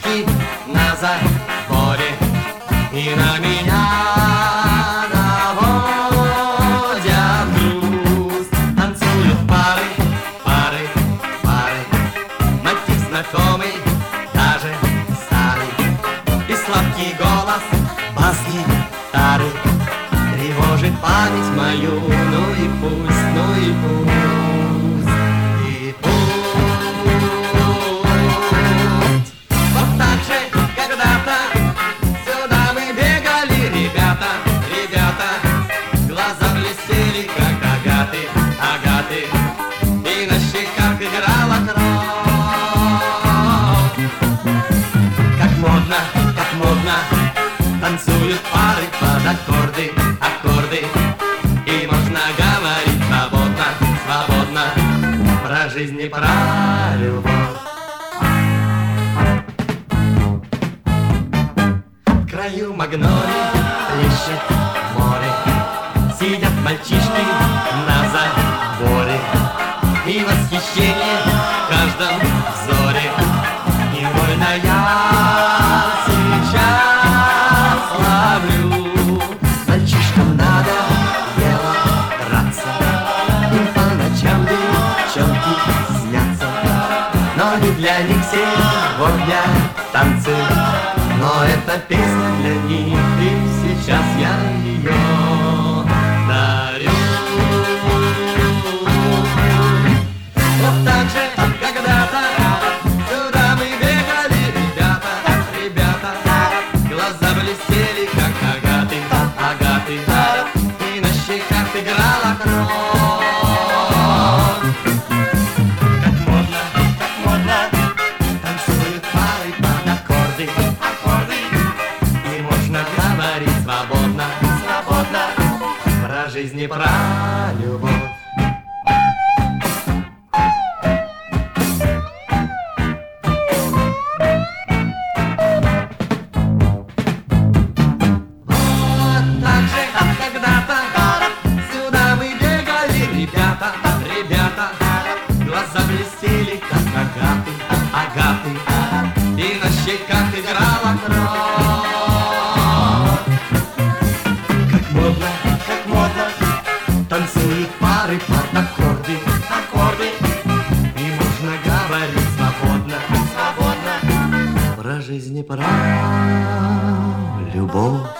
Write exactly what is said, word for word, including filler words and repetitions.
мальчишки на заборе, и на меня наводят груз. Танцуют пары, пары, пары, мотив знакомый, даже старый, и сладкий голос бас-гитары тревожит память мою. Ну и пусть, ну и пусть, и пусть. Вот так же когда-то сюда мы бегали, ребята, ребята, глаза блестели, как агаты, агаты, и на щеках играла кровь. Как модно, как модно танцуют пары под аккорды, аккорды, и можно говорить свободно, свободно про жизнь и про любовь. В краю магнолий плещет море, сидят мальчишки на заборе, и восхищение в каждом взоре. Невольно я сейчас ловлю. Мальчишкам надо дело драться, им по ночам девчонки снятся, но не для них сегодня танцы, но эта песня для них, и сейчас я ее дарю. Вот так же когда-то сюда мы бегали, ребята, ребята, глаза блестели, как агаты, агаты, и на щеках играла кровь. Как модно, как модно танцуют пары под аккорды, аккорды, и можно говорить свободно, свободно про жизнь и про любовь. Ребята, ребята, глаза блестели, как агаты, агаты, и на щеках играла кровь. Как модно, как модно танцуют пары под аккорды, аккорды, и можно говорить свободно, свободно про жизнь и про любовь.